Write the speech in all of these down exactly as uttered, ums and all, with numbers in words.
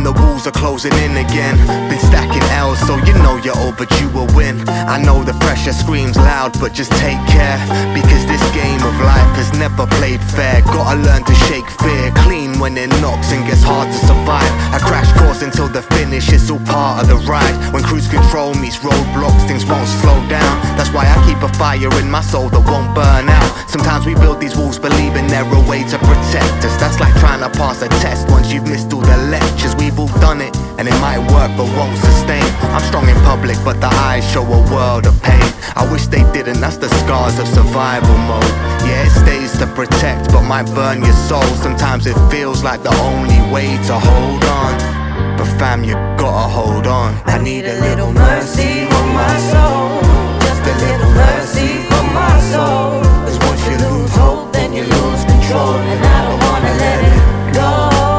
the walls are closing in again. Been stacking L's, so you know you're overdue a win. I know the pressure screams loud, but just take care, because this game of life has never played fair. Gotta learn to shake fear clean when it knocks and gets hard to survive. A crash course until the finish, it's all part of the ride. When cruise control meets roadblocks, things won't slow down. That's why I keep a fire in my soul that won't burn out. Sometimes we build these walls believing they're a way to protect us. That's like trying to pass a test once you've missed all the lectures. We've all done it, and it might work but won't sustain. I'm strong in public, but the eyes show a world of pain. I wish they didn't, that's the scars of survival mode. Yeah, it stays to protect, but might burn your soul. Sometimes it feels like the only way to hold on, but fam, you gotta hold on. I need a little mercy for my soul, just a little mercy for my soul. Cause once you lose hope, then you lose control, and I don't wanna let it go.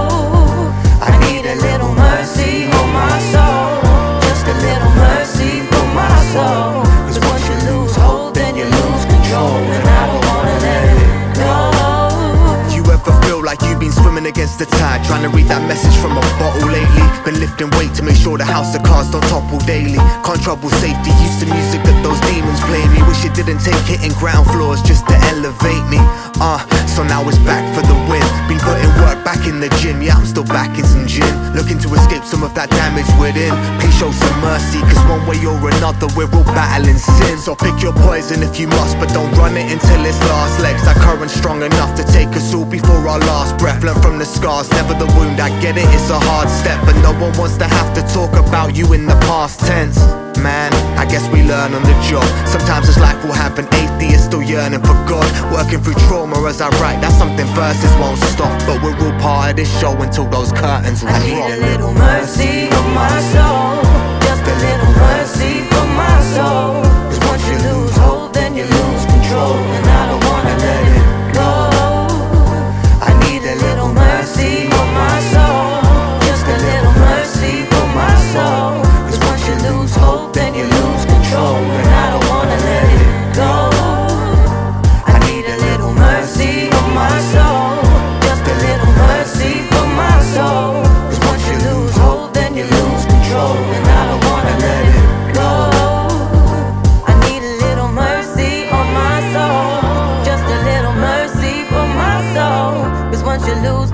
I need a little mercy for my soul, just a little mercy for my soul. Cause once you lose hope, then you lose control, and I don't wanna let it go. You ever feel like you've been swimming against the tide, trying to read that message from a bottle lately? Been lifting weight to make sure the house of cards don't topple daily. Can't trouble safety, used to music that those demons play me. Wish it didn't take hitting ground floors just to elevate me. Uh, so now it's back for the win. Been putting work back in the gym, yeah, I'm still back in some gin. Looking to escape some of that damage within. Please show some mercy, cause one way or another we're all battling sin. So pick your poison if you must, but don't run it until it's last legs. That current strong enough to take us all before our last breath. Learn from the scars, never the wound. I get it, it's a hard step, but no one wants to have to talk about you in the past tense. Man, I guess we learn on the job. Sometimes this life will happen, atheists still yearning for God. Working through trauma as I write, that's something verses won't stop. But we're all part of this show until those curtains drop. I need a little mercy for my soul, just a little mercy for my soul. Cause once you lose hope, then you lose control, and I don't wanna let it go. I need a little mercy for my soul, just a little mercy for my soul. Cause once you lose hope, then you lose control, and I don't wanna let it go. I need a little mercy for my soul, just a little mercy for my soul. Cause once you lose hope, then you lose control, and I don't wanna let it go. I need a little mercy on my soul, just a little mercy for my soul. Cause once you lose